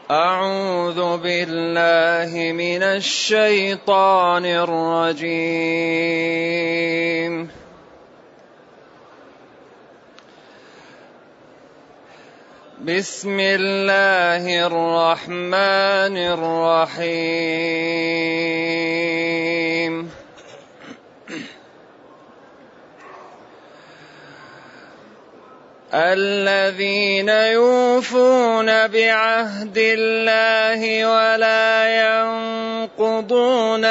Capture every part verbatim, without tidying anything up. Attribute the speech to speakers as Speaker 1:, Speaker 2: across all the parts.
Speaker 1: أعوذ بالله من الشيطان الرجيم. بسم الله الرحمن الرحيم. الذين يوفون بعهد الله ولا ينقضون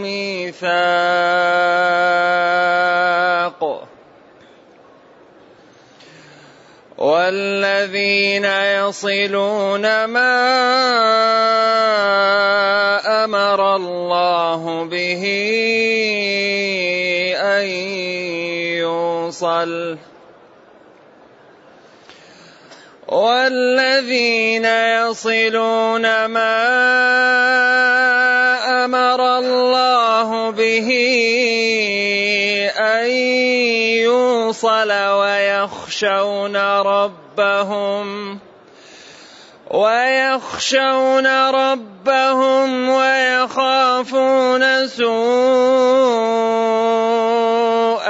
Speaker 1: الميثاق والذين يصلون ما أمر الله به أن يوصل والذين يصلون ما أمر الله به أن يوصل ويخشون ربهم ويخشون ربهم ويخافون سوء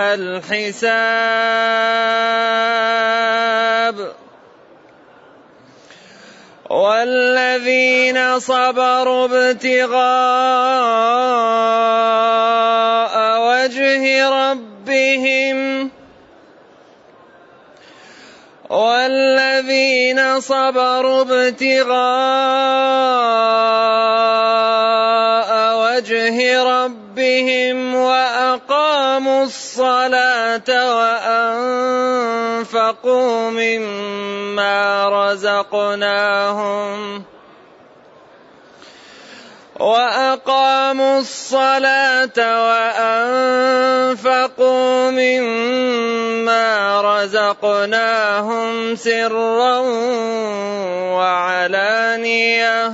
Speaker 1: الحساب والذين صبروا ابتغاء وجه ربهم والذين صبروا ابتغاء وجه ربهم وأقاموا الصلاة وأنفقوا مما رزقناهم وأقاموا الصلاة وأنفقوا مما رزقناهم سرا وعلانية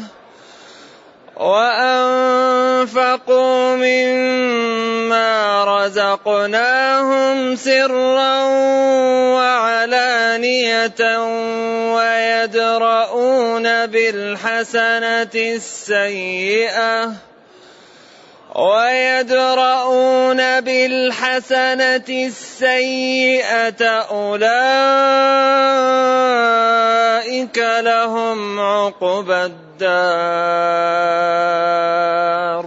Speaker 1: وأنفقوا مما رزقناهم سرا وعلانية ويدرؤون بالحسنة السيئة ويدرؤون بالحسنة السيئة أولئك لهم عقبى الدار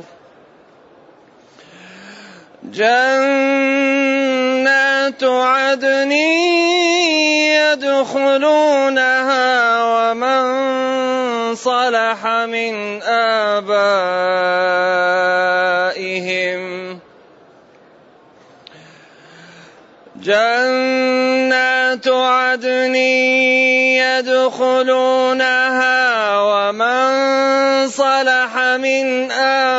Speaker 1: جنات عدن يدخلونها ومن صلح من آبائهم جنات عدن يدخلونها ومن صلح من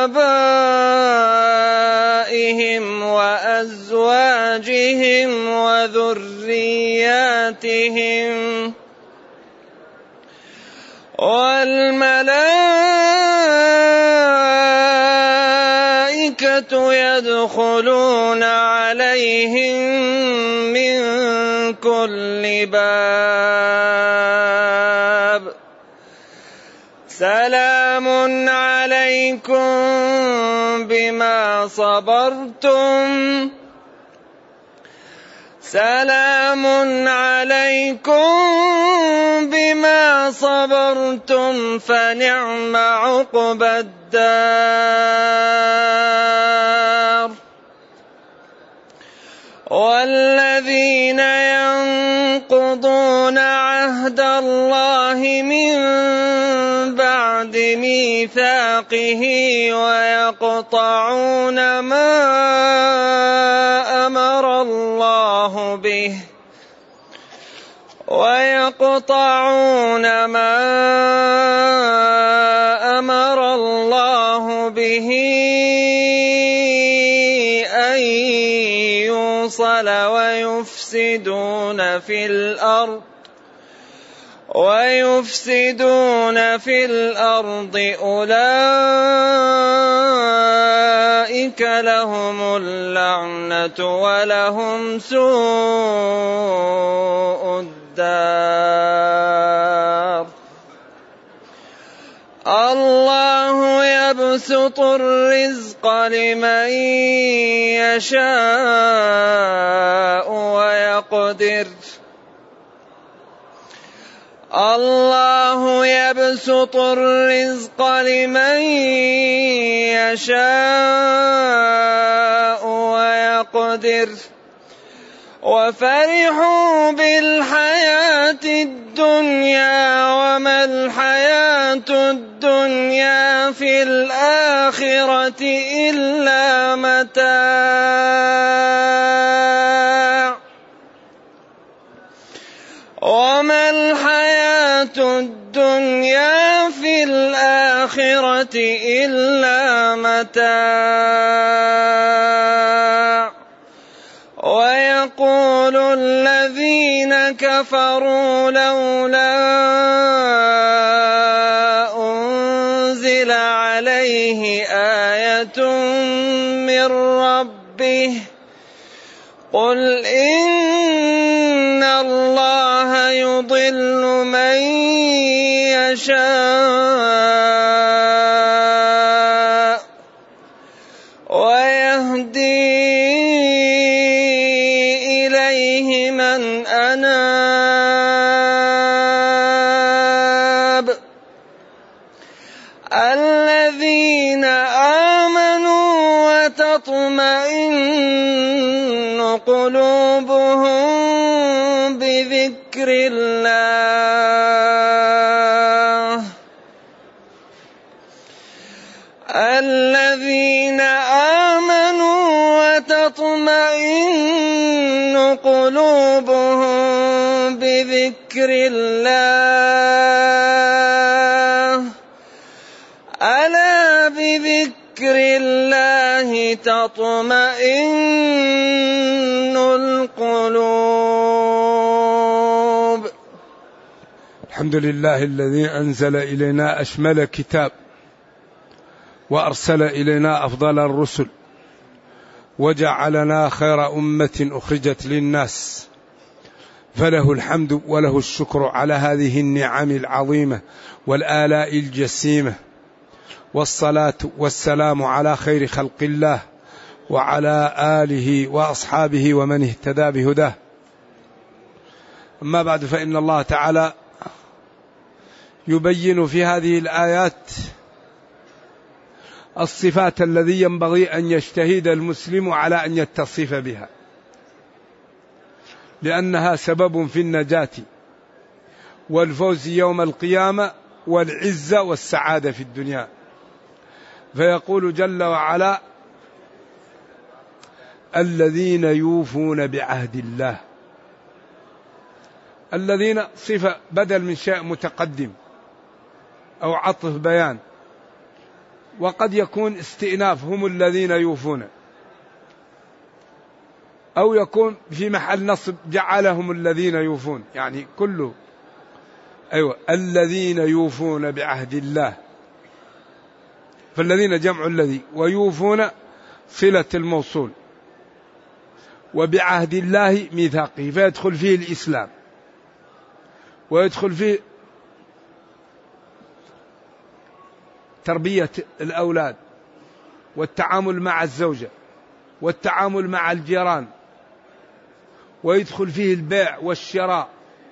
Speaker 1: آبائهم وأزواجهم وذرياتهم والملائكة يدخلون عليهم من كل باب سلام عليكم بما صبرتم سلام عليكم بما صبرتم فنعم عقبى الدار والذين ينقضون عهد الله من بعد ميثاقه ويقطعون ما أمر الله به ويقطعون ما أمر الله به أن يوصل ويفسدون في الأرض ويفسدون في الأرض أولئك لهم اللعنة ولهم سوء الدار الله يبسط الرزق لمن يشاء ويقدر الله يبسط الرزق لمن يشاء ويقدر وفرحوا بالحياة الدنيا وما الحياة الدنيا في الآخرة إلا متاع وما الحياة الدنيا في الآخرة إلا متاع ويقول الذين كفروا لولا أنزل عليه آية من ربه قل إن الله يضل من يشاء ويهدي إليه من أناب الذين آمنوا وتطمئن قلوبهم بذكر الله الذين آمنوا وتطمئن قلوبهم بذكر الله ألا بذكر الله تطمئن القلوب.
Speaker 2: الحمد لله الذي أنزل إلينا أشمل كتاب وأرسل إلينا أفضل الرسل وجعلنا خير أمة أخرجت للناس فله الحمد وله الشكر على هذه النعم العظيمة والآلاء الجسيمة والصلاة والسلام على خير خلق الله وعلى آله وأصحابه ومن اهتدى بهداه. أما بعد فإن الله تعالى يبين في هذه الآيات الصفات الذي ينبغي أن يجتهد المسلم على أن يتصف بها لأنها سبب في النجاة والفوز يوم القيامة والعزة والسعادة في الدنيا. فيقول جل وعلا الذين يوفون بعهد الله. الذين صفة بدل من شيء متقدم أو عطف بيان وقد يكون استئناف هم الذين يوفون أو يكون في محل نصب جعلهم الذين يوفون يعني كله أيوة الذين يوفون بعهد الله. فالذين جمع الذي ويوفون صلة الموصول وبعهد الله ميثاقه فيدخل فيه الإسلام ويدخل فيه تربية الأولاد والتعامل مع الزوجة والتعامل مع الجيران ويدخل فيه البيع والشراء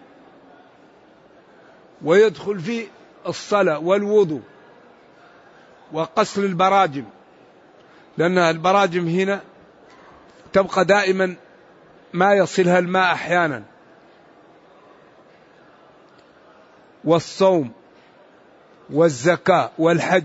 Speaker 2: ويدخل فيه الصلاة والوضوء وقصر البراجم لأن البراجم هنا تبقى دائما ما يصلها الماء أحيانا والصوم والزكاة والحج.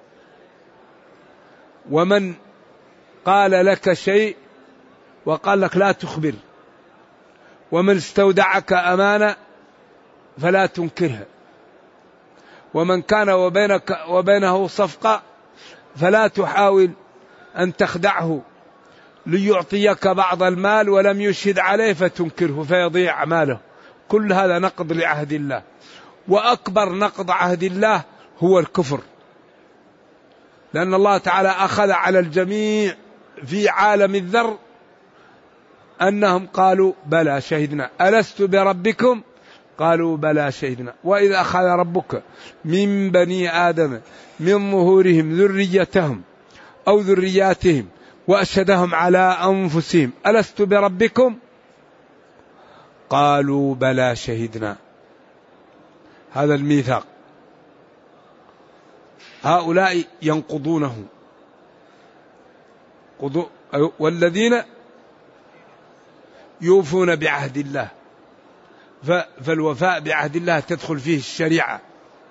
Speaker 2: ومن قال لك شيء وقال لك لا تخبر ومن استودعك أمانة فلا تنكرها ومن كان وبينك وبينه صفقة فلا تحاول أن تخدعه ليعطيك بعض المال ولم يشهد عليه فتنكره فيضيع ماله. كل هذا نقض لعهد الله وأكبر نقض عهد الله هو الكفر لأن الله تعالى أخذ على الجميع في عالم الذر أنهم قالوا بلى شهدنا ألست بربكم قالوا بلى شهدنا. وإذا أخذ ربك من بني آدم من ظهورهم ذريتهم أو ذرياتهم وأشهدهم على أنفسهم ألست بربكم قالوا بلى شهدنا. هذا الميثاق هؤلاء ينقضونه، والذين يوفون بعهد الله، فالوفاء بعهد الله تدخل فيه الشريعة،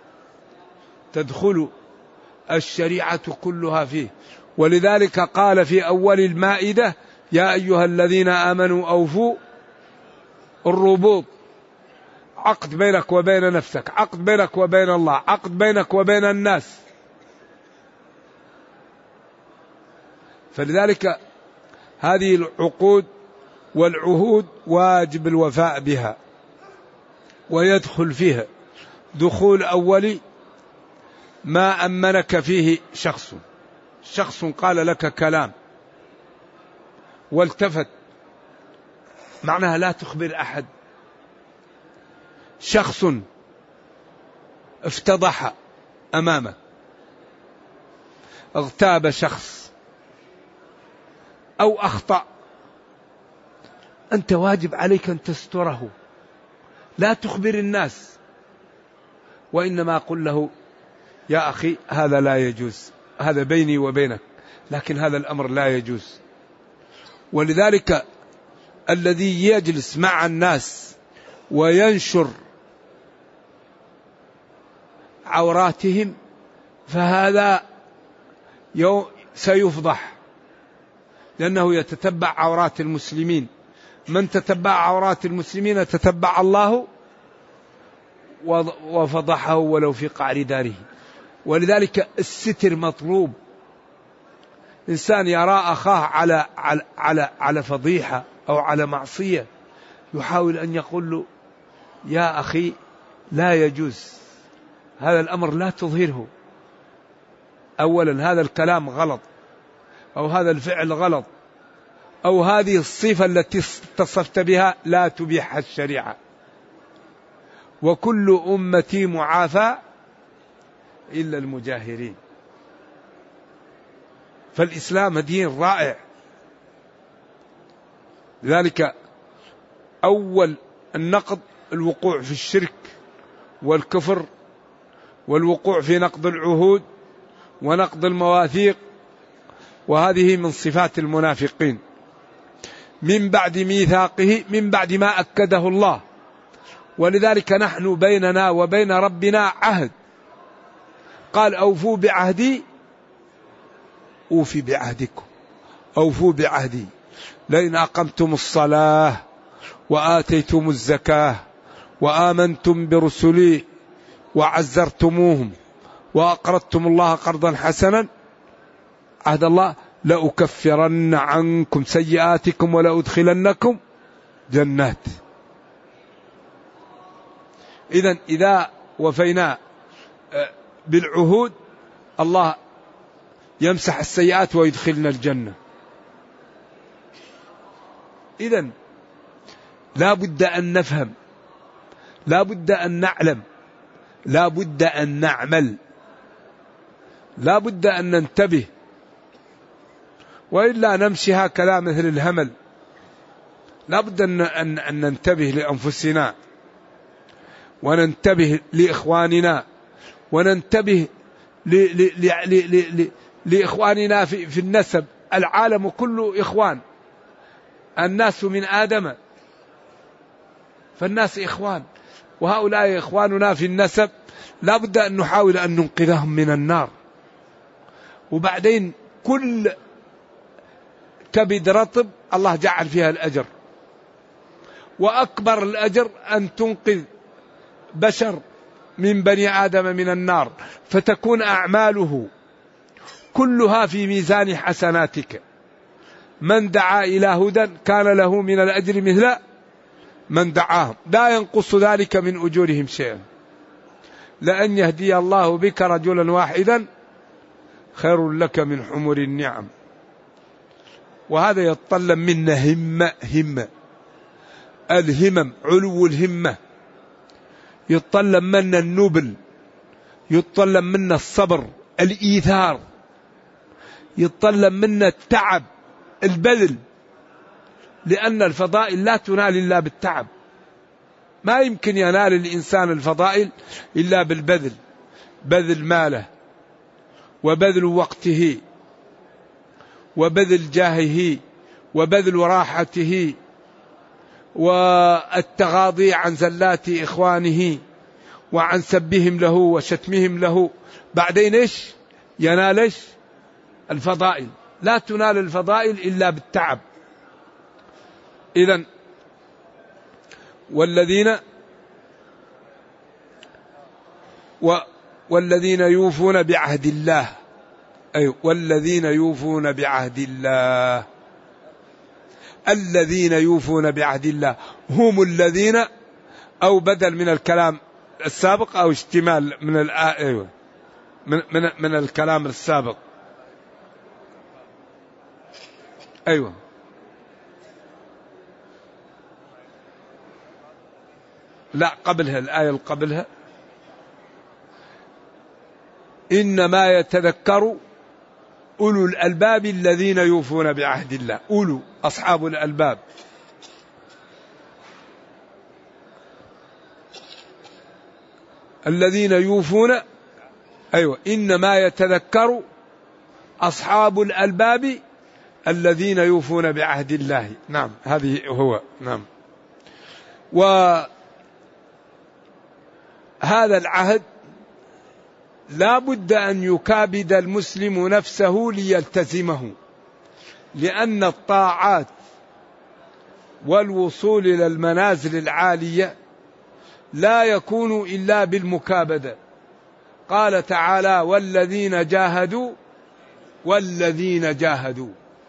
Speaker 2: تدخل الشريعة كلها فيه. ولذلك قال في أول المائدة يا أيها الذين آمنوا أوفوا الربوط، عقد بينك وبين نفسك، عقد بينك وبين الله، عقد بينك وبين الناس. فلذلك هذه العقود والعهود واجب الوفاء بها، ويدخل فيها دخول أولي ما أمنك فيه شخص شخص قال لك كلام والتفت، معناها لا تخبر أحد. شخص افتضح أمامك، اغتاب شخص أو أخطأ، أنت واجب عليك أن تستره، لا تخبر الناس، وإنما قل له يا أخي هذا لا يجوز، هذا بيني وبينك، لكن هذا الأمر لا يجوز. ولذلك الذي يجلس مع الناس وينشر عوراتهم فهذا سيفضح، لأنه يتتبع عورات المسلمين. من تتبع عورات المسلمين تتبع الله وفضحه ولو في قعر داره. ولذلك الستر مطلوب. إنسان يرى أخاه على على على على فضيحة أو على معصية، يحاول أن يقول له يا أخي لا يجوز هذا الأمر، لا تظهره. أولا هذا الكلام غلط، أو هذا الفعل غلط، أو هذه الصفة التي اتصفت بها لا تبيحها الشريعة. وكل أمتي معافى إلا المجاهرين. فالإسلام دين رائع. لذلك أول النقض الوقوع في الشرك والكفر، والوقوع في نقض العهود ونقض المواثيق، وهذه من صفات المنافقين. من بعد ميثاقه، من بعد ما أكده الله. ولذلك نحن بيننا وبين ربنا عهد، قال أوفوا بعهدي أوفي بعهدكم، أوفوا بعهدي لئن أقمتم الصلاة وآتيتم الزكاة وآمنتم برسلي وعزرتموهم وأقرضتم الله قرضا حسنا، عهد الله لأكفرن عنكم سيئاتكم ولأدخلنكم جنات. إذن إذا وفينا بالعهود الله يمسح السيئات ويدخلنا الجنة. إذن لا بد أن نفهم، لا بد أن نعلم، لا بد أن نعمل، لا بد أن ننتبه، وإلا نمشي هكذا مثل الهمل. لا بد أن ننتبه لأنفسنا، وننتبه لإخواننا، وننتبه لإخواننا في النسب. العالم كله إخوان، الناس من آدم، فالناس إخوان، وهؤلاء إخواننا في النسب لا بد أن نحاول أن ننقذهم من النار. وبعدين كل كبد رطب الله جعل فيها الأجر، وأكبر الأجر أن تنقذ بشر من بني آدم من النار، فتكون أعماله كلها في ميزان حسناتك. من دعا إلى هدى كان له من الأجر مثل من دعاهم، لا ينقص ذلك من أجورهم شيئا. لأن يهدي الله بك رجلا واحدا خير لك من حمر النعم. وهذا يتطلب منا همة همة الهمم، علو الهمة يتطلب منا النبل، يتطلب منا الصبر، الإيثار، يتطلب منا التعب، البذل، لأن الفضائل لا تنال إلا بالتعب. ما يمكن ينال الإنسان الفضائل إلا بالبذل، بذل ماله وبذل وقته وبذل جاهه وبذل راحته والتغاضي عن زلات إخوانه وعن سبهم له وشتمهم له. بعدين إيش ينال؟ إيش الفضائل؟ لا تنال الفضائل إلا بالتعب. إذن والذين و والذين يوفون بعهد الله، أي والذين يوفون بعهد الله، الذين يوفون بعهد الله هم الذين، أو بدل من الكلام السابق أو اشتمال من الآية، أيوة من, من, من الكلام السابق، أيوة لا قبلها، الآية اللي قبلها إنما يتذكر أولو الألباب الذين يوفون بعهد الله. أولو أصحاب الألباب، الذين يوفون، أيوة إنما يتذكر أصحاب الألباب الذين يوفون بعهد الله. نعم هذه هو. نعم. وهذا العهد لا بد أن يكابد المسلم نفسه ليلتزمه، لأن الطاعات والوصول إلى المنازل العالية لا يكون إلا بالمكابدة. قال تعالى والذين جاهدوا، والذين جاهدوا،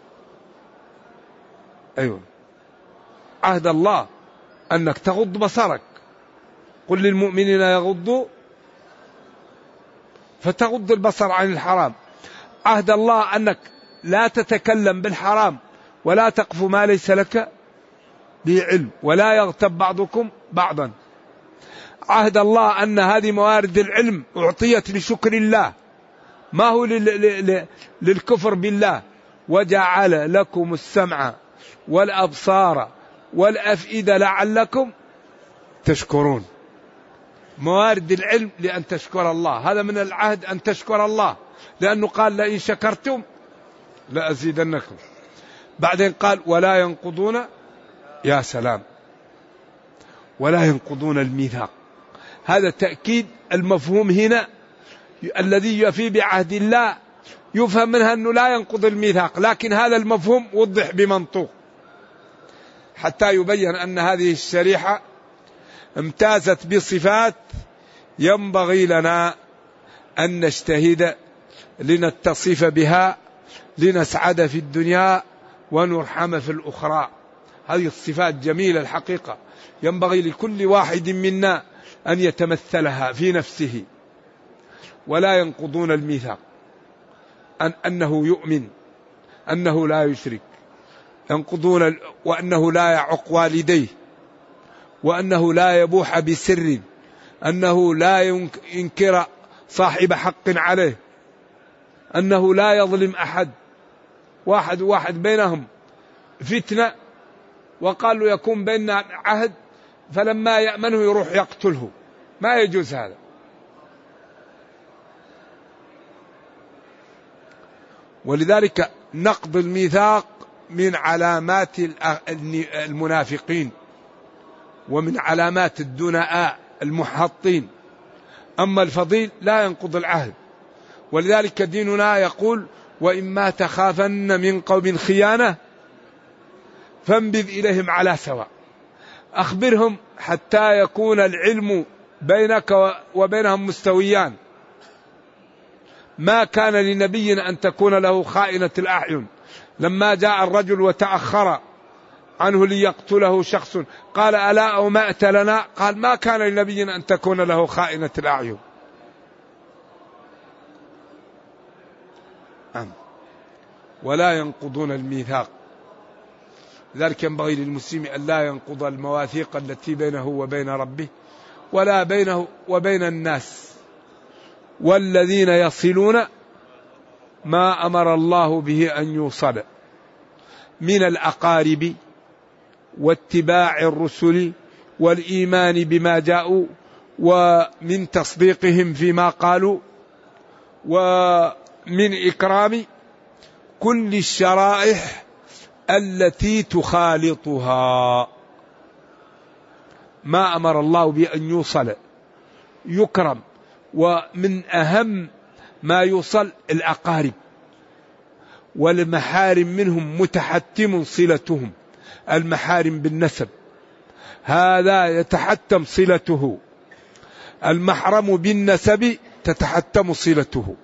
Speaker 2: أيوة عهد الله أنك تغض بصرك، قل للمؤمنين يغضوا، فتغض البصر عن الحرام. عهد الله أنك لا تتكلم بالحرام ولا تقف ما ليس لك به علم، ولا يغتب بعضكم بعضا. عهد الله أن هذه موارد العلم أعطيت لشكر الله، ما هو للكفر بالله. وجعل لكم السمع والأبصار والأفئدة لعلكم تشكرون. موارد العلم لأن تشكر الله، هذا من العهد أن تشكر الله، لأنه قال لئن شكرتم لأزيدنكم. بعدين قال ولا ينقضون، يا سلام، ولا ينقضون الميثاق. هذا تأكيد المفهوم هنا الذي يفي بعهد الله، يفهم منها أنه لا ينقض الميثاق، لكن هذا المفهوم وضح بمنطوق حتى يبين أن هذه الشريحة امتازت بصفات ينبغي لنا أن نجتهد لنتصف بها لنسعد في الدنيا ونرحم في الأخرى. هذه الصفات جميلة الحقيقة، ينبغي لكل واحد منا أن يتمثلها في نفسه. ولا ينقضون الميثاق، أن أنه يؤمن، أنه لا يشرك، ينقضون وأنه لا يعق والديه، وأنه لا يبوح بسر، أنه لا ينكر صاحب حق عليه، أنه لا يظلم أحد. واحد واحد بينهم فتنة وقال له يكون بيننا عهد، فلما يأمنه يروح يقتله، ما يجوز هذا. ولذلك نقض الميثاق من علامات المنافقين ومن علامات الدناء المحطين. أما الفضيل لا ينقض العهد. ولذلك ديننا يقول وإما تخافن من قوم خيانة فانبذ إليهم على سواء. أخبرهم حتى يكون العلم بينك وبينهم مستويان. ما كان لنبي أن تكون له خائنة الأعين. لما جاء الرجل وتأخر عنه ليقتله شخص قال ألا أومأت لنا؟ قال ما كان لنبي أن تكون له خائنة الأعين. ولا ينقضون الميثاق. لذلك ينبغي للمسلم أن لا ينقض المواثيق التي بينه وبين ربه، ولا بينه وبين الناس. والذين يصلون ما أمر الله به أن يوصل من الأقارب واتباع الرسل والإيمان بما جاءوا ومن تصديقهم فيما قالوا ومن إكرام كل الشرائح التي تخالطها. ما أمر الله بأن يوصل يكرم. ومن أهم ما يوصل الأقارب والمحارم منهم متحتم صلتهم. المحارم بالنسب هذا يتحتم صلته، المحرم بالنسب تتحتم صلته.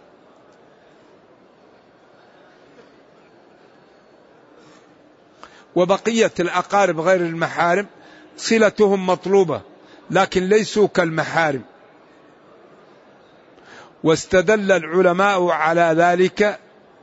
Speaker 2: وبقية الأقارب غير المحارم صلتهم مطلوبة لكن ليسوا كالمحارم. واستدل العلماء على ذلك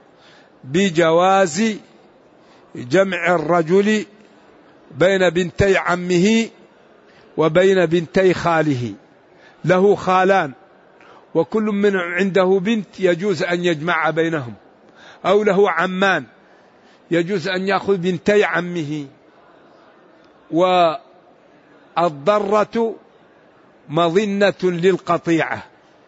Speaker 2: بجواز جمع الرجل بين بنتي عمه وبين بنتي خاله. له خالان وكل من عنده بنت يجوز أن يجمع بينهم، أو له عمان يجوز أن يأخذ بنتي عمه. والضرة مظنة للقطيعة،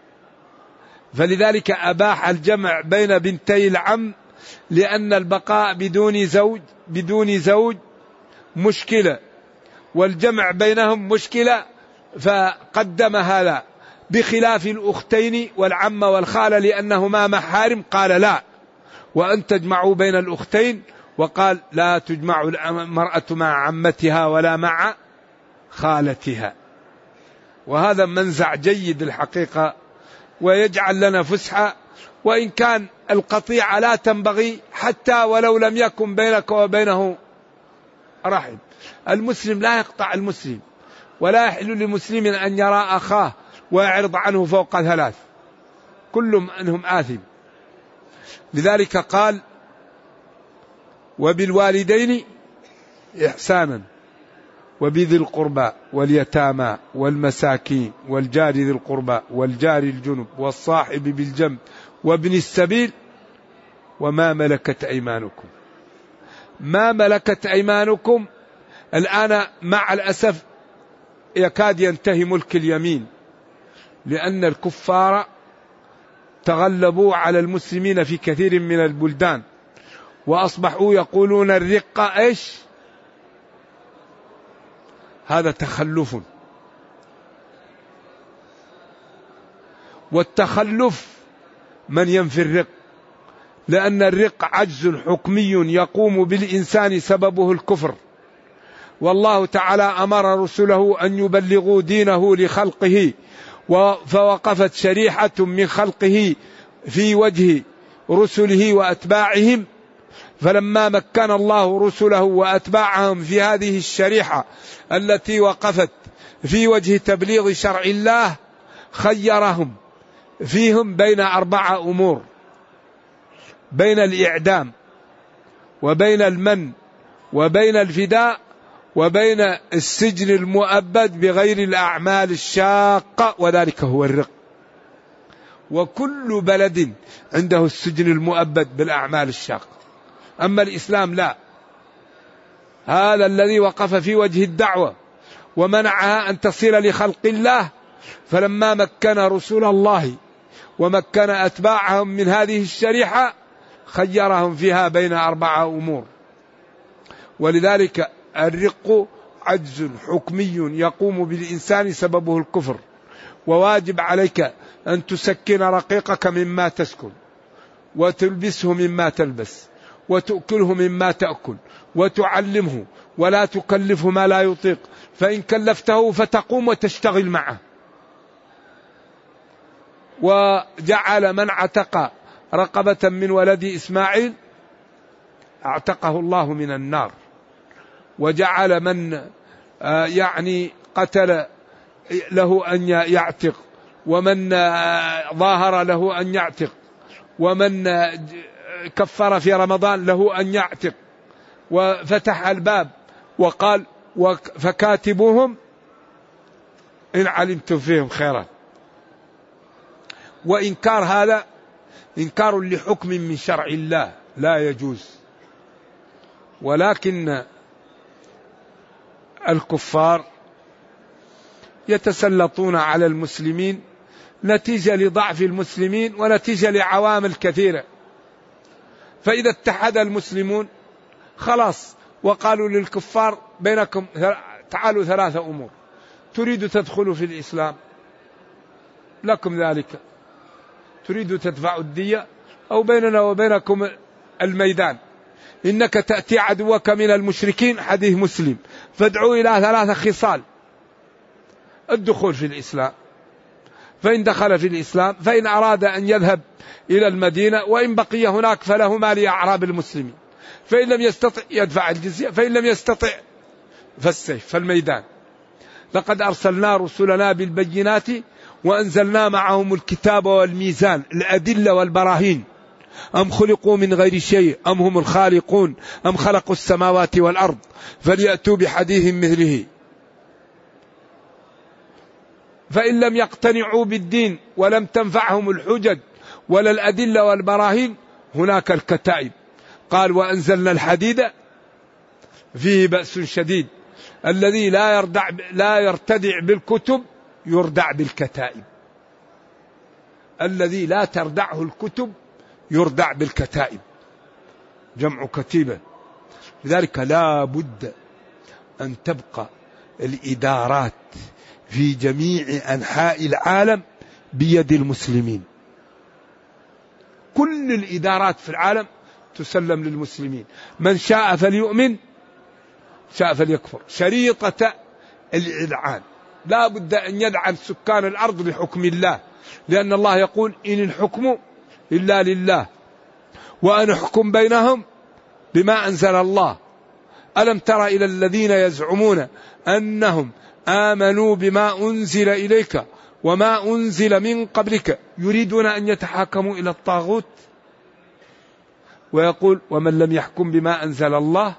Speaker 2: فلذلك أباح الجمع بين بنتي العم، لأن البقاء بدون زوج بدون زوج مشكلة، والجمع بينهم مشكلة، فقدم هذا بخلاف الأختين والعم والخالة لأنهما محارم قال لا، وأن تجمعوا بين الأختين، وقال لا تجمع المرأة مع عمتها ولا مع خالتها. وهذا منزع جيد الحقيقة ويجعل لنا فسحة، وإن كان القطيعة لا تنبغي حتى ولو لم يكن بينك وبينه رحم. المسلم لا يقطع المسلم، ولا يحل لمسلم أن يرى أخاه ويعرض عنه فوق ثلاث، كل منهم آثم. لذلك قال وبالوالدين إحسانا وبذي القربى واليتامى والمساكين والجار ذي القربى والجار الجنب والصاحب بالجنب وابن السبيل وما ملكت أيمانكم. ما ملكت أيمانكم الآن مع الأسف يكاد ينتهي ملك اليمين، لأن الكفار تغلبوا على المسلمين في كثير من البلدان، وأصبحوا يقولون الرقة إيش؟ هذا تخلف. والتخلف من ينفي الرق، لأن الرق عجز حكمي يقوم بالإنسان سببه الكفر. والله تعالى أمر رسله أن يبلغوا دينه لخلقه، فوقفت شريحة من خلقه في وجه رسله وأتباعهم، فلما مكن الله رسله وأتباعهم في هذه الشريحة التي وقفت في وجه تبليغ شرع الله، خيرهم فيهم بين أربعة أمور: بين الإعدام وبين المن وبين الفداء وبين السجن المؤبد بغير الأعمال الشاقة، وذلك هو الرق. وكل بلد عنده السجن المؤبد بالأعمال الشاقة، أما الإسلام لا. هذا الذي وقف في وجه الدعوة ومنعها أن تصل لخلق الله، فلما مكن رسول الله ومكن أتباعهم من هذه الشريحة خيرهم فيها بين أربعة أمور. ولذلك الرق عجز حكمي يقوم بالإنسان سببه الكفر، وواجب عليك أن تسكن رقيقك مما تسكن، وتلبسه مما تلبس، وتأكله مما تأكل، وتعلمه، ولا تكلفه ما لا يطيق، فإن كلفته فتقوم وتشتغل معه. وجعل من عتق رقبة من ولد إسماعيل اعتقه الله من النار، وجعل من يعني قتل له أن يعتق، ومن ظاهر له أن يعتق، ومن كفر في رمضان له أن يعتق، وفتح الباب وقال فكاتبوهم إن علمتم فيهم خيرا. وإنكار هذا إنكار لحكم من شرع الله لا يجوز. ولكن الكفار يتسلطون على المسلمين نتيجة لضعف المسلمين ونتيجة لعوامل كثيرة. فإذا اتحد المسلمون خلاص وقالوا للكفار بينكم تعالوا ثلاثة أمور: تريد تدخلوا في الإسلام لكم ذلك، تريد تدفع الدية، أو بيننا وبينكم الميدان، إنك تأتي عدوك من المشركين حديث مسلم فادعوا إلى ثلاثة خصال: الدخول في الإسلام، فإن دخل في الإسلام فإن أراد أن يذهب إلى المدينة وإن بقي هناك فله ما لأعراب المسلمين، فإن لم يستطع يدفع الجزية، فإن لم يستطع فالسيف فالميدان. لقد أرسلنا رسلنا بالبينات وأنزلنا معهم الكتاب والميزان، الأدلة والبراهين. أم خلقوا من غير شيء أم هم الخالقون أم خلقوا السماوات والأرض فليأتوا بحديث مثله. فإن لم يقتنعوا بالدين ولم تنفعهم الحجج ولا الأدلة والبراهين هناك الكتائب. قال: وأنزلنا الحديد فيه بأس شديد، الذي لا يردع لا يرتدع بالكتب يردع بالكتائب، الذي لا تردعه الكتب يردع بالكتائب، جمع كتيبة. لذلك لا بد أن تبقى الإدارات في جميع أنحاء العالم بيد المسلمين. كل الإدارات في العالم تسلم للمسلمين، من شاء فليؤمن شاء فليكفر. شريطة الإذعان، لا بد أن يدعن سكان الأرض لحكم الله، لأن الله يقول: إن الحكم إلا لله وأن أحكم بينهم بما أنزل الله. ألم تر إلى الذين يزعمون أنهم آمنوا بما أنزل إليك وما أنزل من قبلك يريدون أن يتحاكموا إلى الطاغوت، ويقول: ومن لم يحكم بما أنزل الله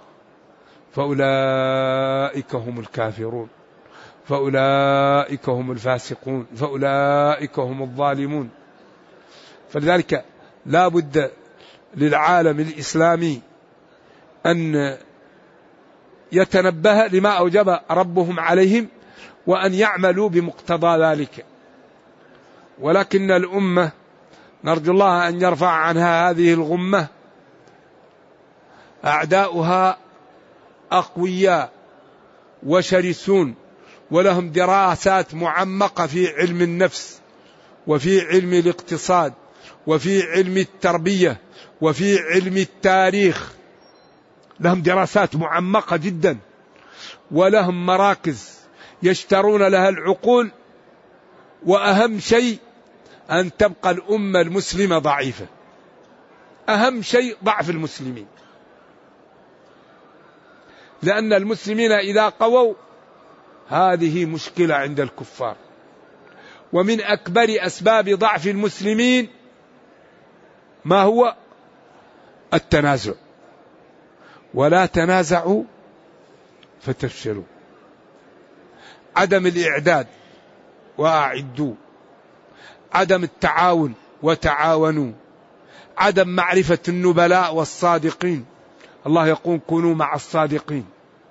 Speaker 2: فأولئك هم الكافرون، فأولئك هم الفاسقون، فأولئك هم الظالمون. فلذلك لا بد للعالم الإسلامي أن يتنبه لما أوجب ربهم عليهم وأن يعملوا بمقتضى ذلك. ولكن الأمة نرجو الله أن يرفع عنها هذه الغمة. أعداؤها أقوياء وشرسون، ولهم دراسات معمقة في علم النفس وفي علم الاقتصاد وفي علم التربية وفي علم التاريخ. لهم دراسات معمقة جدا، ولهم مراكز يشترون لها العقول. وأهم شيء أن تبقى الأمة المسلمة ضعيفة. أهم شيء ضعف المسلمين، لأن المسلمين إذا قووا هذه مشكلة عند الكفار. ومن أكبر أسباب ضعف المسلمين ما هو؟ التنازع. ولا تنازعوا فتفشلوا. عدم الإعداد وأعدوا، عدم التعاون وتعاونوا، عدم معرفة النبلاء والصادقين. الله يقول: كونوا مع الصادقين.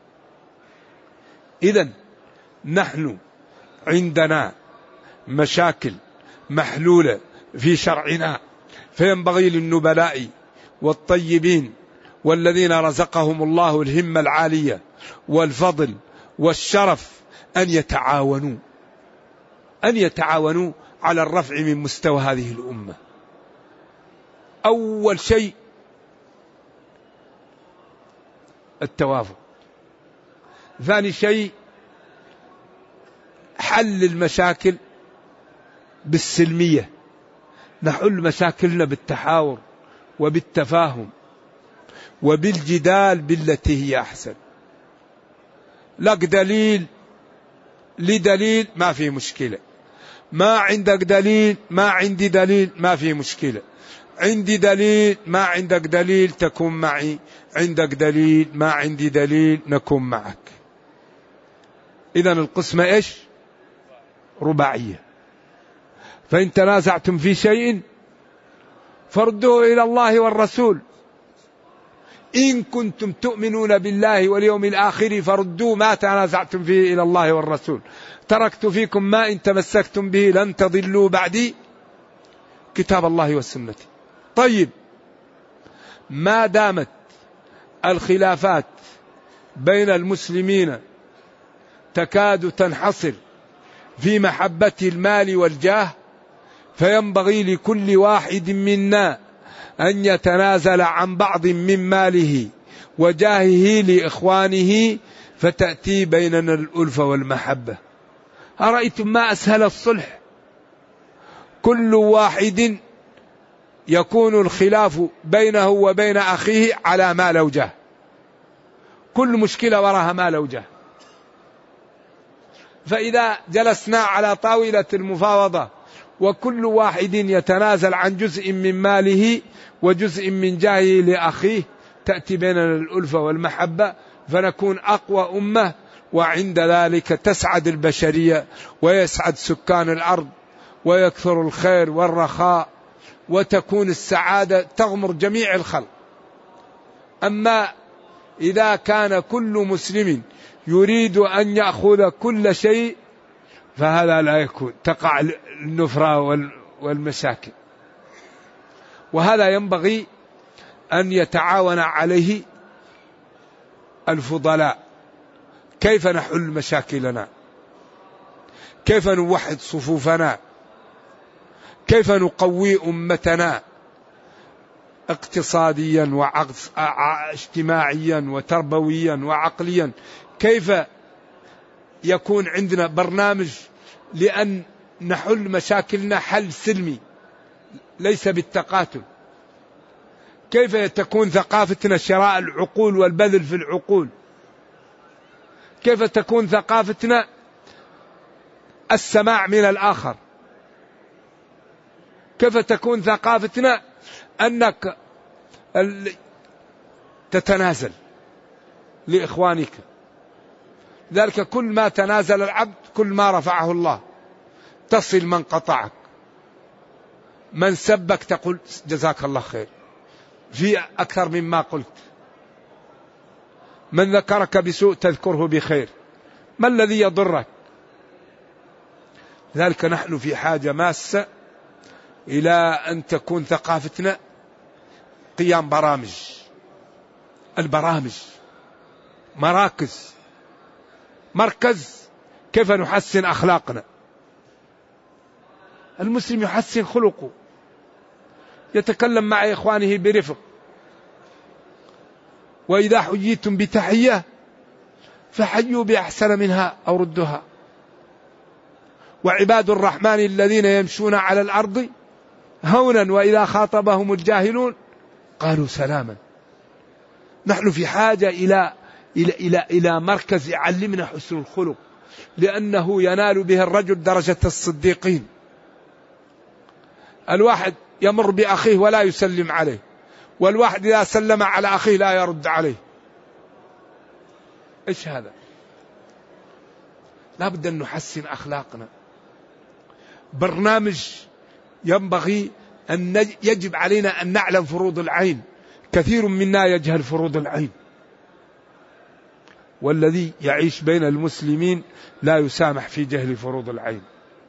Speaker 2: إذن نحن عندنا مشاكل محلولة في شرعنا، فينبغي للنبلاء والطيبين والذين رزقهم الله الهمة العالية والفضل والشرف أن يتعاونوا أن يتعاونوا على الرفع من مستوى هذه الأمة. أول شيء التوافق. ثاني شيء حل المشاكل بالسلمية. نحل مشاكلنا بالتحاور وبالتفاهم وبالجدال بالتي هي أحسن. لك دليل لدليل ما في مشكلة، ما عندك دليل ما عندي دليل ما في مشكلة، عندي دليل ما عندك دليل تكون معي، عندك دليل ما عندي دليل نكون معك. إذن القسمة إيش؟ رباعية. فإن تنازعتم في شيء فردوه إلى الله والرسول إن كنتم تؤمنون بالله واليوم الآخر فردوا ما تنازعتم فيه إلى الله والرسول تركت فيكم ما إن تمسكتم به لن تضلوا بعدي كتاب الله والسنة. طيب، ما دامت الخلافات بين المسلمين تكاد تنحصر في محبة المال والجاه فينبغي لكل واحد منا أن يتنازل عن بعض من ماله وجاهه لإخوانه فتأتي بيننا الألفة والمحبة. أرأيتم ما أسهل الصلح؟ كل واحد يكون الخلاف بينه وبين أخيه على مال وجاه، كل مشكلة وراها مال وجاه. فإذا جلسنا على طاولة المفاوضة وكل واحد يتنازل عن جزء من ماله وجزء من جاهه لأخيه تأتي بيننا الألفة والمحبة فنكون أقوى أمة، وعند ذلك تسعد البشرية ويسعد سكان الأرض ويكثر الخير والرخاء وتكون السعادة تغمر جميع الخلق. أما إذا كان كل مسلم يريد أن يأخذ كل شيء فهذا لا يكون، تقع النفرة والمشاكل. وهذا ينبغي أن يتعاون عليه الفضلاء. كيف نحل مشاكلنا؟ كيف نوحد صفوفنا؟ كيف نقوي أمتنا اقتصاديا واجتماعيا وتربويا وعقليا؟ كيف يكون عندنا برنامج لأن نحل مشاكلنا حل سلمي ليس بالتقاتل؟ كيف تكون ثقافتنا شراء العقول والبذل في العقول؟ كيف تكون ثقافتنا السماع من الآخر؟ كيف تكون ثقافتنا أنك تتنازل لإخوانك؟ ذلك كل ما تنازل العبد كل ما رفعه الله. تصل من قطعك، من سبك تقول جزاك الله خير في أكثر مما قلت، من ذكرك بسوء تذكره بخير، ما الذي يضرك؟ ذلك نحن في حاجة ماسة إلى أن تكون ثقافتنا قيام برامج، البرامج مراكز، مركز كيف نحسن أخلاقنا. المسلم يحسن خلقه، يتكلم مع إخوانه برفق، وإذا حييتم بتحية فحيوا بأحسن منها أو ردوها. وعباد الرحمن الذين يمشون على الأرض هونا وإذا خاطبهم الجاهلون قالوا سلاما. نحن في حاجة إلى إلى إلى إلى مركز يعلمنا حسن الخلق، لأنه ينال به الرجل درجة الصديقين. الواحد يمر بأخيه ولا يسلم عليه، والواحد إذا سلم على أخيه لا يرد عليه. إيش هذا؟ لا بد أن نحسن أخلاقنا. برنامج ينبغي أن يجب علينا أن نعلم فروض العين. كثير منا يجهل فروض العين، والذي يعيش بين المسلمين لا يسامح في جهل فروض العين.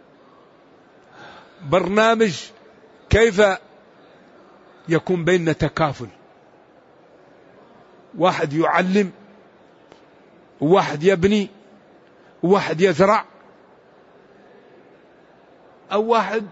Speaker 2: برنامج كيف يكون بيننا تكافل، واحد يعلم وواحد يبني وواحد يزرع، أو واحد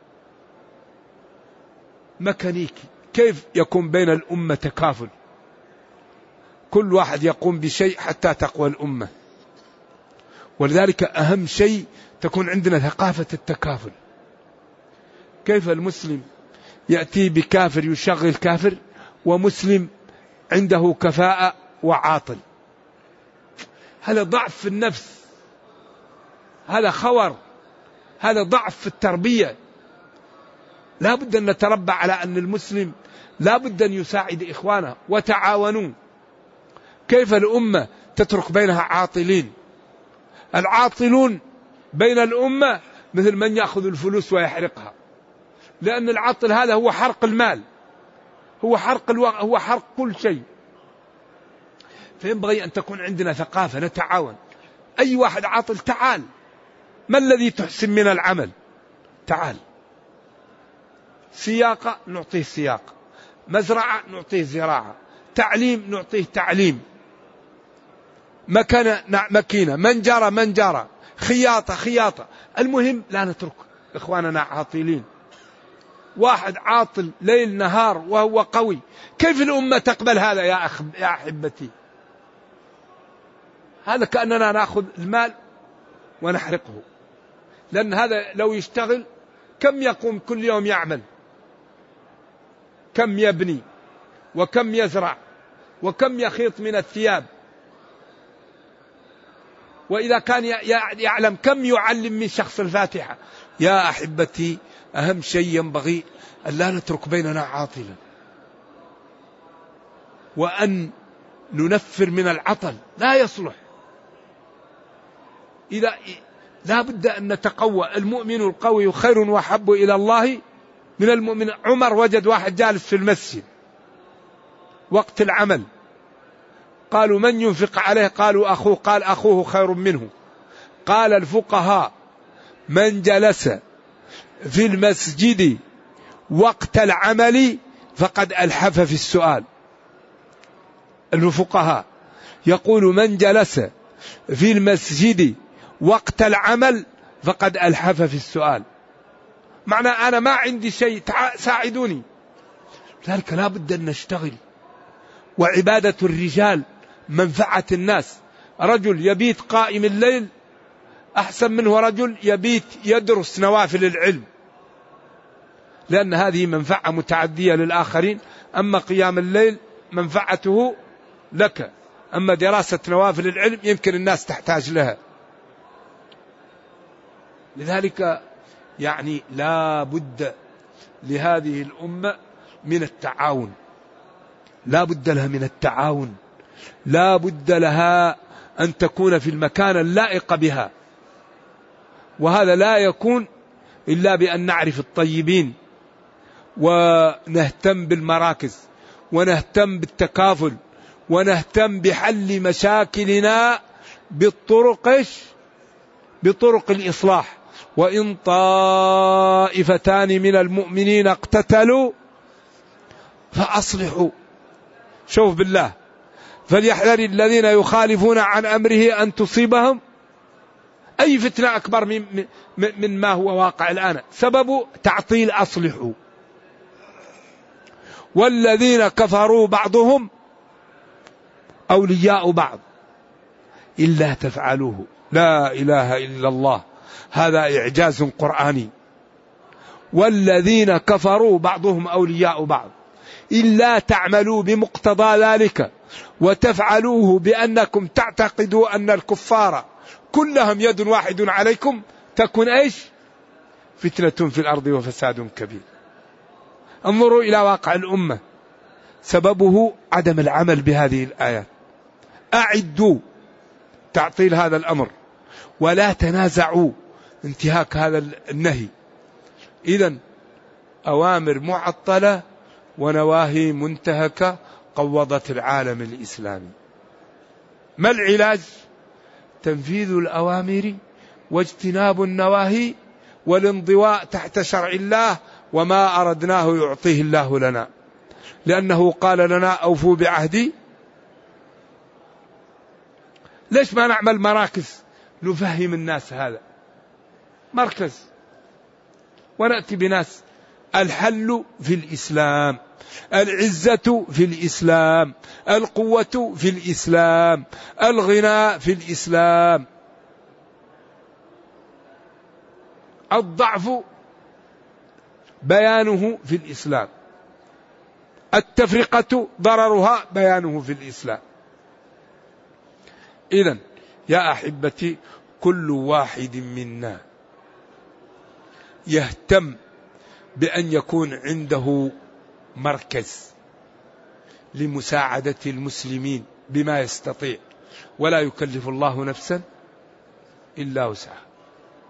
Speaker 2: ميكانيكي. كيف يكون بين الأمة تكافل؟ كل واحد يقوم بشيء حتى تقوى الأمة. ولذلك أهم شيء تكون عندنا ثقافة التكافل. كيف المسلم يأتي بكافر يشغل كافر، ومسلم عنده كفاءة وعاطل؟ هذا ضعف في النفس، هذا خور، هذا ضعف في التربية. لا بد أن نتربى على أن المسلم لا بد أن يساعد إخوانه وتعاونوا. كيف الأمة تترك بينها عاطلين؟ العاطلون بين الأمة مثل من يأخذ الفلوس ويحرقها، لأن العطل هذا هو حرق المال، هو حرق الوقت، هو حرق كل شيء. فينبغي أن تكون عندنا ثقافة نتعاون. أي واحد عاطل تعال، ما الذي تحسن من العمل؟ تعال. سياقة نعطيه سياقة، مزرعة نعطيه زراعة، تعليم نعطيه تعليم، مكنة مكينة، منجرة منجرة، خياطة خياطة. المهم لا نترك إخواننا عاطلين. واحد عاطل ليل نهار وهو قوي، كيف الأمة تقبل هذا يا أخ يا أحبتي؟ هذا كأننا نأخذ المال ونحرقه، لأن هذا لو يشتغل كم يقوم كل يوم يعمل، كم يبني وكم يزرع وكم يخيط من الثياب، وإذا كان يعلم كم يعلم من شخص الفاتحة. يا أحبتي أهم شيء ينبغي أن لا نترك بيننا عاطلا، وأن ننفر من العطل، لا يصلح. إذا لا بد أن نتقوى. المؤمن القوي خير وحب إلى الله من المؤمن. عمر وجد واحد جالس في المسجد وقت العمل، قالوا من ينفق عليه؟ قالوا أخوه. قال أخوه خير منه. قال الفقهاء من جلس في المسجد وقت العمل فقد ألحف في السؤال. الفقهاء يقول من جلس في المسجد وقت العمل فقد ألحف في السؤال. معنى أنا ما عندي شيء ساعدوني. لذلك لا بد أن نشتغل. وعبادة الرجال منفعة الناس. رجل يبيت قائم الليل أحسن منه رجل يبيت يدرس نوافل العلم، لأن هذه منفعة متعدية للآخرين. أما قيام الليل منفعته لك، أما دراسة نوافل العلم يمكن الناس تحتاج لها. لذلك يعني لا بد لهذه الأمة من التعاون، لا بد لها من التعاون، لا بد لها أن تكون في المكان اللائق بها. وهذا لا يكون إلا بأن نعرف الطيبين، ونهتم بالمراكز، ونهتم بالتكافل، ونهتم بحل مشاكلنا بالطرق بطرق الإصلاح. وإن طائفتان من المؤمنين اقتتلوا فأصلحوا. شوف بالله، فليحذر الذين يخالفون عن أمره أن تصيبهم أي فتنة أكبر من, من, من ما هو واقع الآن. سبب تعطيل أصلحوا. والذين كفروا بعضهم أولياء بعض إلا تفعلوه. لا إله إلا الله، هذا إعجاز قرآني. والذين كفروا بعضهم أولياء بعض إلا تعملوا بمقتضى ذلك وتفعلوه بأنكم تعتقدوا أن الكفار كلهم يد واحد عليكم تكن إيش؟ فتنة في الأرض وفساد كبير. انظروا إلى واقع الأمة، سببه عدم العمل بهذه الآيات. أعدوا تعطيل هذا الأمر ولا تنازعوا انتهاك هذا النهي. إذن أوامر معطلة ونواهي منتهكة قوضت العالم الإسلامي. ما العلاج؟ تنفيذ الأوامر واجتناب النواهي والانضواء تحت شرع الله، وما أردناه يعطيه الله لنا، لأنه قال لنا أوفوا بعهدي. ليش ما نعمل مراكز نفهم الناس هذا مركز ونأتي بناس؟ الحل في الإسلام، العزة في الإسلام، القوة في الإسلام، الغنى في الإسلام، الضعف بيانه في الإسلام، التفرقة ضررها بيانه في الإسلام. إذن يا أحبتي كل واحد منا يهتم بأن يكون عنده مركز لمساعدة المسلمين بما يستطيع، ولا يكلف الله نفسا إلا وسعها.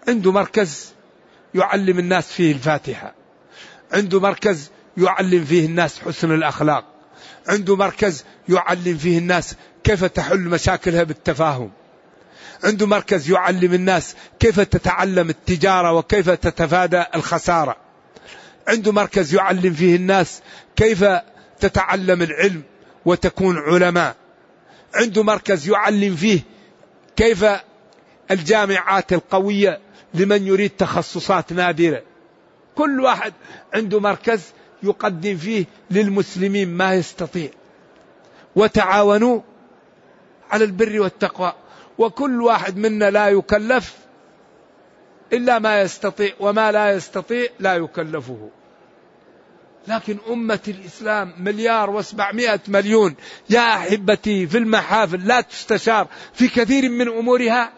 Speaker 2: عنده مركز يعلم الناس فيه الفاتحة، عنده مركز يعلم فيه الناس حسن الأخلاق، عنده مركز يعلم فيه الناس كيف تحل مشاكلها بالتفاهم، عنده مركز يعلم الناس كيف تتعلم التجارة وكيف تتفادى الخسارة، عنده مركز يعلم فيه الناس كيف تتعلم العلم وتكون علماء، عنده مركز يعلم فيه كيف الجامعات القوية لمن يريد تخصصات نادرة. كل واحد عنده مركز يقدم فيه للمسلمين ما يستطيع. وتعاونوا على البر والتقوى، وكل واحد منا لا يكلف إلا ما يستطيع، وما لا يستطيع لا يكلفه. لكن أمة الإسلام مليار وسبعمائة مليون يا أحبتي في المحافل لا تستشار في كثير من أمورها.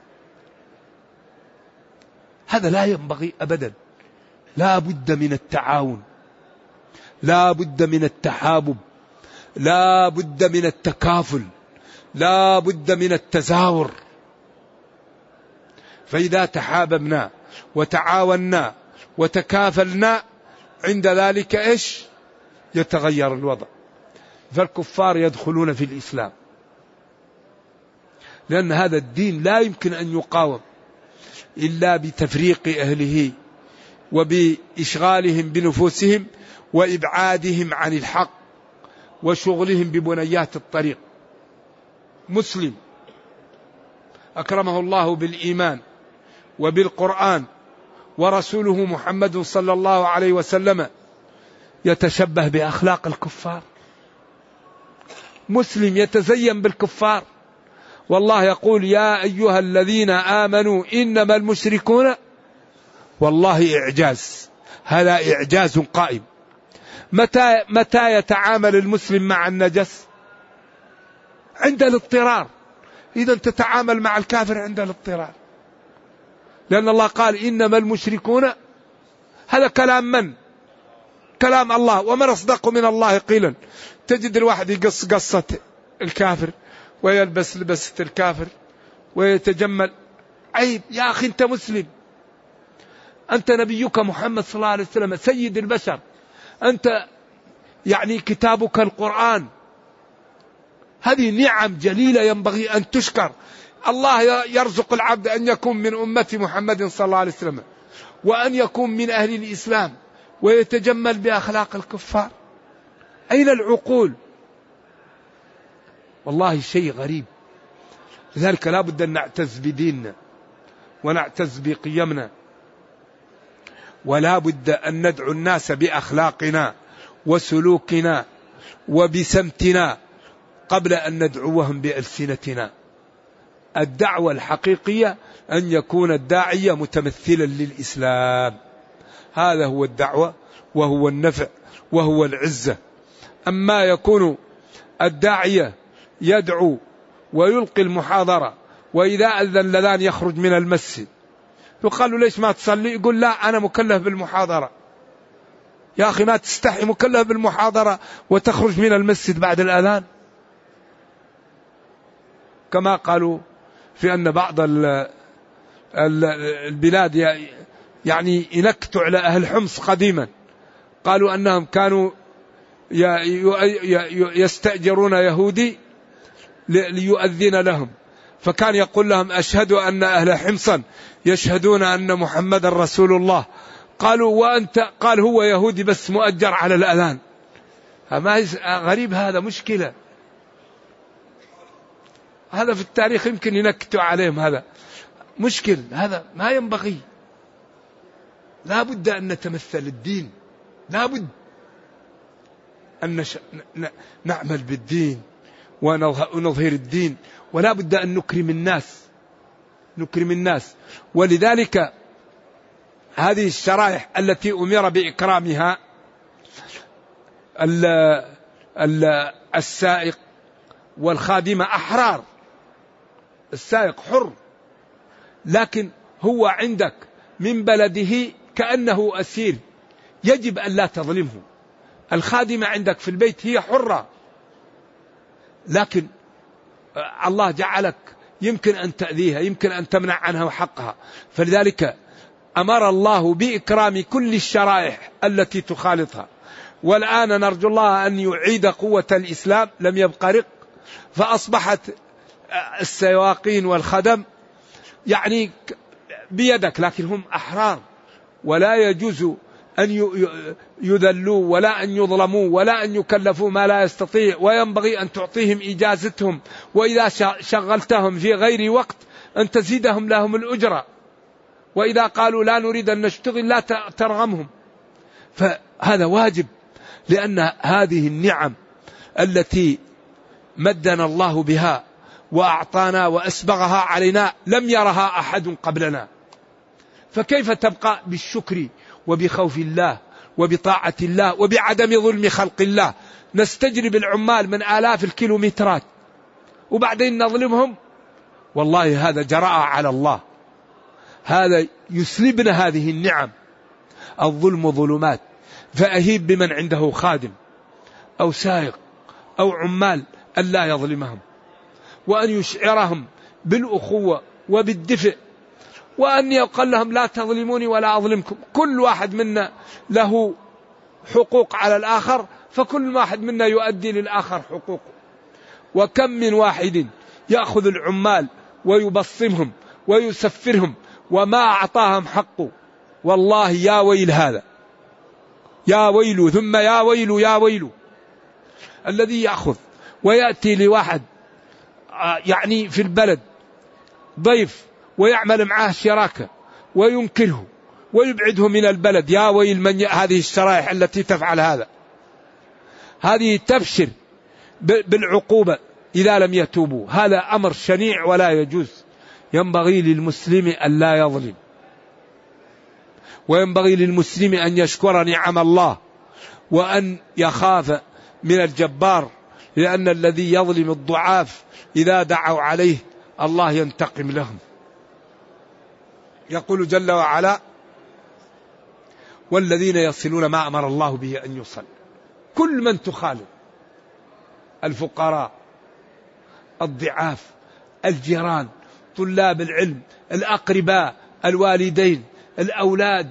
Speaker 2: هذا لا ينبغي أبدا. لا بد من التعاون، لا بد من التحابب، لا بد من التكافل، لا بد من التزاور. فإذا تحاببنا وتعاوننا وتكافلنا عند ذلك إيش؟ يتغير الوضع. فالكفار يدخلون في الإسلام لأن هذا الدين لا يمكن أن يقاوم إلا بتفريق أهله وبإشغالهم بنفوسهم وإبعادهم عن الحق وشغلهم ببنيات الطريق. مسلم أكرمه الله بالإيمان وبالقرآن ورسوله محمد صلى الله عليه وسلم يتشبه بأخلاق الكفار. مسلم يتزين بالكفار. والله يقول يا أيها الذين آمنوا إنما المشركون، والله إعجاز، هذا إعجاز قائم. متى متى يتعامل المسلم مع النجس؟ عند الاضطرار. إذا تتعامل مع الكافر عند الاضطرار، لأن الله قال إنما المشركون. هذا كلام من؟ كلام الله. ومن أصدق من الله قيلا. تجد الواحد يقص قصة الكافر ويلبس لبسة الكافر ويتجمل. عيب يا أخي، أنت مسلم، أنت نبيك محمد صلى الله عليه وسلم سيد البشر، أنت يعني كتابك القرآن. هذه نعم جليلة ينبغي أن تشكر. الله يرزق العبد أن يكون من أمة محمد صلى الله عليه وسلم وأن يكون من أهل الإسلام ويتجمل بأخلاق الكفار. أين العقول؟ والله شيء غريب. لذلك لا بد أن نعتز بديننا ونعتز بقيمنا، ولا بد أن ندعو الناس بأخلاقنا وسلوكنا وبسمتنا قبل أن ندعوهم بألسنتنا. الدعوة الحقيقية أن يكون الداعية متمثلا للإسلام. هذا هو الدعوة وهو النفع وهو العزة. أما يكون الداعية يدعو ويلقي المحاضرة وإذا أذن الأذان يخرج من المسجد، يقال له ليش ما تصلي؟ يقول لا أنا مكلف بالمحاضرة. يا أخي ما تستحي، مكلف بالمحاضرة وتخرج من المسجد بعد الأذان. كما قالوا في أن بعض البلاد يعني ينكتوا على أهل حمص قديما، قالوا أنهم كانوا يستأجرون يهودي ليؤذن لهم، فكان يقول لهم أشهد أن أهل حمصا يشهدون أن محمد رسول الله. قالوا وأنت؟ قال هو يهودي بس مؤجر على الأذان. ما غريب، هذا مشكلة. هذا في التاريخ يمكن ينكتوا عليهم، هذا مشكل، هذا ما ينبغي. لا بد أن نتمثل الدين، لا بد أن نش... نعمل بالدين ونظهر الدين، ولا بد أن نكرم الناس نكرم الناس. ولذلك هذه الشرائح التي أمر بإكرامها، ال... ال... السائق والخادمة أحرار. السائق حر، لكن هو عندك من بلده كأنه أسير، يجب أن لا تظلمه. الخادمة عندك في البيت هي حرة، لكن الله جعلك يمكن أن تأذيها، يمكن أن تمنع عنها حقها. فلذلك أمر الله بإكرام كل الشرائح التي تخالطها. والآن نرجو الله أن يعيد قوة الإسلام، لم يبق رق، فأصبحت السواقين والخدم يعني بيدك، لكن هم أحرار، ولا يجوز أن يذلوا ولا أن يظلموا ولا أن يكلفوا ما لا يستطيع، وينبغي أن تعطيهم إجازتهم، وإذا شغلتهم في غير وقت أن تزيدهم لهم الأجرة، وإذا قالوا لا نريد أن نشتغل لا ترغمهم. فهذا واجب، لأن هذه النعم التي مدنا الله بها وأعطانا وأسبغها علينا لم يرها أحد قبلنا، فكيف تبقى بالشكر وبخوف الله وبطاعة الله وبعدم ظلم خلق الله؟ نستجرب العمال من آلاف الكيلومترات وبعدين نظلمهم؟ والله هذا جراء على الله، هذا يسلبنا هذه النعم. الظلم ظلمات، فأهيب بمن عنده خادم أو سائق أو عمال أن لا يظلمهم، وأن يشعرهم بالأخوة وبالدفء، وأن يقول لهم لا تظلموني ولا أظلمكم. كل واحد منا له حقوق على الآخر، فكل واحد منا يؤدي للآخر حقوقه. وكم من واحد يأخذ العمال ويبصمهم ويسفرهم وما أعطاهم حقه. والله يا ويل هذا، يا ويل ثم يا ويل يا ويل الذي يأخذ ويأتي لواحد يعني في البلد ضيف ويعمل معه شراكة وينكره ويبعده من البلد. يا ويل من هذه الشرائح التي تفعل هذا، هذه تبشر بالعقوبة إذا لم يتوبوا. هذا أمر شنيع ولا يجوز. ينبغي للمسلم أن لا يظلم، وينبغي للمسلم أن يشكر نعم الله وأن يخاف من الجبار، لأن الذي يظلم الضعاف إذا دعوا عليه الله ينتقم لهم. يقول جل وعلا: والذين يصلون ما أمر الله به أن يصل. كل من تخالف، الفقراء، الضعاف، الجيران، طلاب العلم، الأقرباء، الوالدين، الأولاد،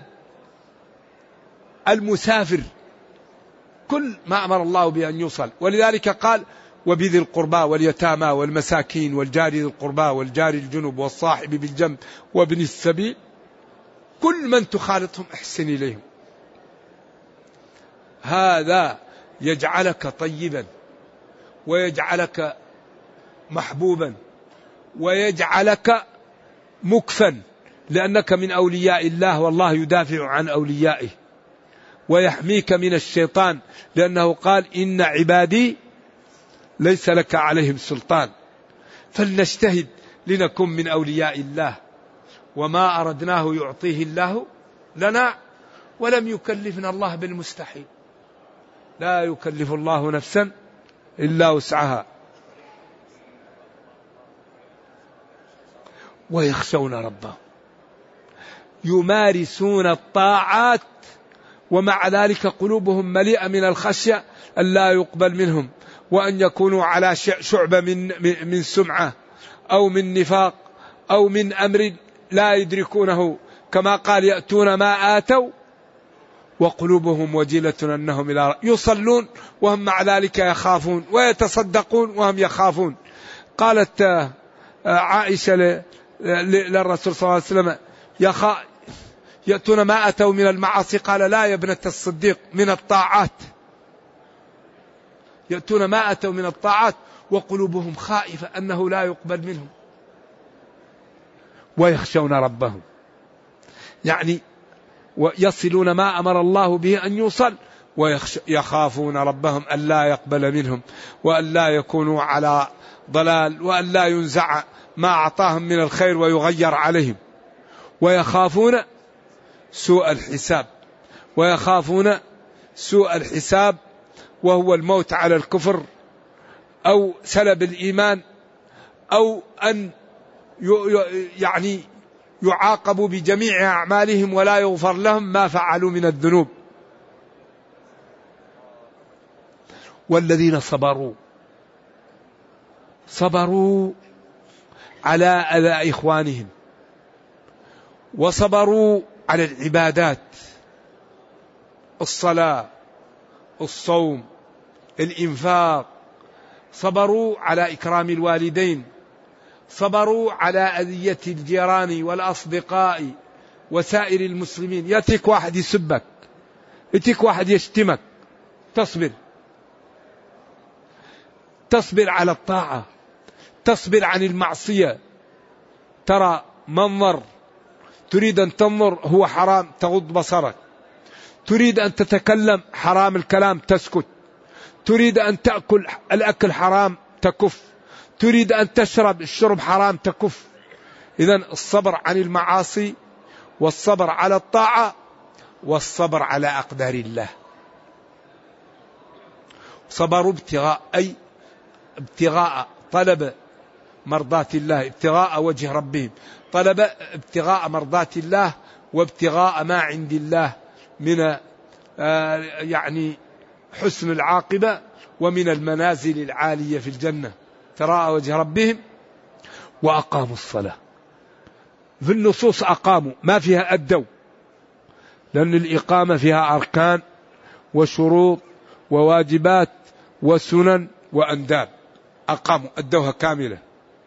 Speaker 2: المسافر، كل ما أمر الله به أن يوصل. ولذلك قال: وبذي القربى واليتامى والمساكين والجار ذي القربى والجار الجنب والصاحب بالجنب وابن السبيل. كل من تخالطهم احسن إليهم. هذا يجعلك طيبا ويجعلك محبوبا ويجعلك مكفا، لأنك من أولياء الله، والله يدافع عن أوليائه ويحميك من الشيطان، لأنه قال: إن عبادي ليس لك عليهم سلطان. فلنجتهد لنكن من أولياء الله، وما أردناه يعطيه الله لنا، ولم يكلفنا الله بالمستحيل. لا يكلف الله نفسا إلا وسعها. ويخشون ربهم، يمارسون الطاعات ومع ذلك قلوبهم مليئة من الخشية أن لا يقبل منهم، وأن يكونوا على شعبة من من سمعة أو من نفاق أو من أمر لا يدركونه، كما قال: يأتون ما آتوا وقلوبهم وجلة أنهم إلى ربهم يصلون وهم مع ذلك يخافون، ويتصدقون وهم يخافون. قالت عائشة للرسول صلى الله عليه وسلم: يخا يأتون ما أتوا من المعاصي. قال: لا يا ابنة الصديق، من الطاعات. يأتون ما أتوا من الطاعات وقلوبهم خائفة أنه لا يقبل منهم. ويخشون ربهم، يعني ويصلون ما أمر الله به أن يوصل، ويخافون ربهم أن لا يقبل منهم، وأن لا يكونوا على ضلال، وأن لا ينزع ما أعطاهم من الخير ويغير عليهم. ويخافون سوء الحساب، ويخافون سوء الحساب وهو الموت على الكفر أو سلب الإيمان، أو أن يعني يعاقبوا بجميع أعمالهم ولا يغفر لهم ما فعلوا من الذنوب. والذين صبروا صبروا على أذى إخوانهم، وصبروا على العبادات، الصلاة، الصوم، الإنفاق، صبروا على إكرام الوالدين، صبروا على أذية الجيران والأصدقاء وسائر المسلمين. يأتيك واحد يسبك، يأتيك واحد يشتمك، تصبر، تصبر على الطاعة، تصبر عن المعصية. ترى منظر تريد أن تنظر هو حرام، تغض بصرك. تريد أن تتكلم حرام الكلام، تسكت. تريد أن تأكل الأكل حرام، تكف. تريد أن تشرب الشرب حرام، تكف. إذن الصبر عن المعاصي، والصبر على الطاعة، والصبر على أقدار الله. صبروا ابتغاء، أي ابتغاء طلب مرضات الله، ابتغاء وجه ربهم، طلب ابتغاء مرضات الله وابتغاء ما عند الله من آه يعني حسن العاقبة ومن المنازل العالية في الجنة، ابتغاء وجه ربهم. وأقاموا الصلاة، في النصوص أقاموا، ما فيها أدوا، لأن الإقامة فيها أركان وشروط وواجبات وسنن وأنداب. أقاموا، أدوها كاملة.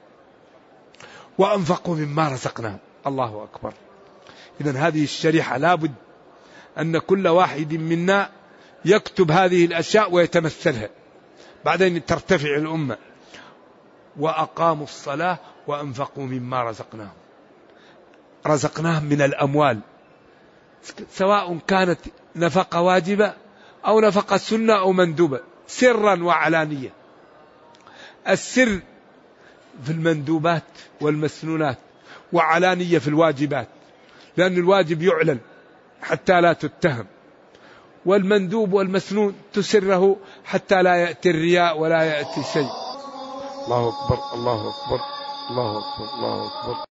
Speaker 2: وأنفقوا مما رزقناهم، الله أكبر. إذن هذه الشريحة لابد أن كل واحد منا يكتب هذه الأشياء ويتمثلها، بعدين ترتفع الأمة. وأقاموا الصلاة وأنفقوا مما رزقناهم، رزقناهم من الأموال، سواء كانت نفقة واجبة أو نفقة سنة أو مندوبة، سرا وعلانية. السر في المندوبات والمسنونات، وعلانية في الواجبات، لأن الواجب يعلن حتى لا تتهم، والمندوب والمسنون تسره حتى لا يأتي الرياء ولا يأتي شيء. الله أكبر، الله أكبر، الله أكبر، الله أكبر.